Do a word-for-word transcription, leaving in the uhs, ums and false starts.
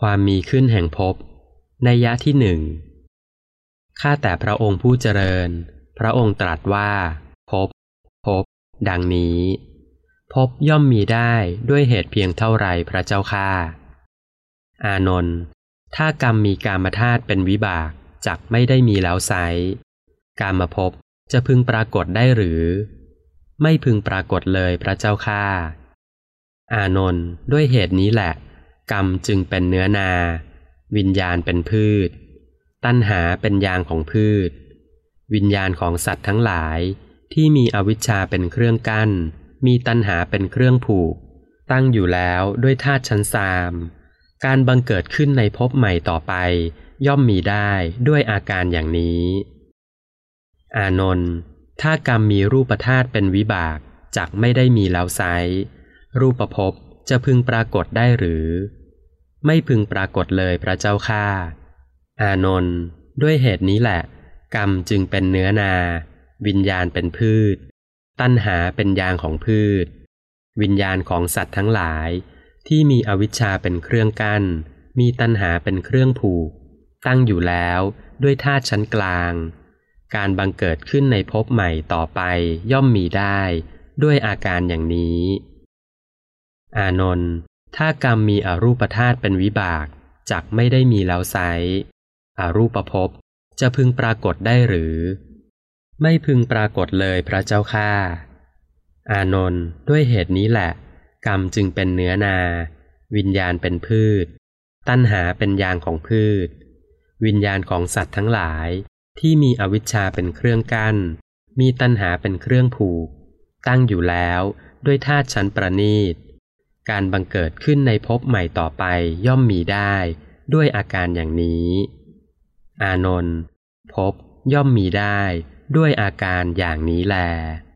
ความมีขึ้นแห่งภพนัยยะที่หนึ่งข้าแต่พระองค์ผู้เจริญพระองค์ตรัสว่าภพภพดังนี้ภพย่อมมีได้ด้วยเหตุเพียงเท่าไรพระเจ้าข้าอานนท์ถ้ากรรมมีกามธาตุเป็นวิบากจักไม่ได้มีแล้วไซร้กามภพจะพึงปรากฏได้หรือไม่พึงปรากฏเลยพระเจ้าข้าอานนท์ด้วยเหตุนี้แหละกรรมจึงเป็นเนื้อนาวิญญาณเป็นพืชตัณหาเป็นยางของพืชวิญญาณของสัตว์ทั้งหลายที่มีอวิชชาเป็นเครื่องกั้นมีตัณหาเป็นเครื่องผูกตั้งอยู่แล้วด้วยธาตุชั้นสามการบังเกิดขึ้นในภพใหม่ต่อไปย่อมมีได้ด้วยอาการอย่างนี้อานนท์ถ้ากรรมมีรูปธาตุเป็นวิบากจักไม่ได้มีแล้วไซร้รูปภพจะพึงปรากฏได้หรือไม่พึงปรากฏเลยพระเจ้าข้าอานนท์ด้วยเหตุนี้แหละกรรมจึงเป็นเนื้อนาวิญญาณเป็นพืชตัณหาเป็นยางของพืชวิญญาณของสัตว์ทั้งหลายที่มีอวิชชาเป็นเครื่องกั้นมีตัณหาเป็นเครื่องผูกตั้งอยู่แล้วด้วยธาตุชั้นกลางการบังเกิดขึ้นในภพใหม่ต่อไปย่อมมีได้ด้วยอาการอย่างนี้อานนท์ถ้ากรรมมีอรูปธาตุเป็นวิบากจักไม่ได้มีแล้วไซร้อรูปภพจะพึงปรากฏได้หรือไม่พึงปรากฏเลยพระเจ้าข้าอานนท์ด้วยเหตุนี้แหละกรรมจึงเป็นเนื้อนาวิญญาณเป็นพืชตัณหาเป็นยางของพืชวิญญาณของสัตว์ทั้งหลายที่มีอวิชชาเป็นเครื่องกั้นมีตัณหาเป็นเครื่องผูกตั้งอยู่แล้วด้วยธาตุชั้นประณีตการบังเกิดขึ้นในภพใหม่ต่อไปย่อมมีได้ด้วยอาการอย่างนี้อานนท์ภพย่อมมีได้ด้วยอาการอย่างนี้แล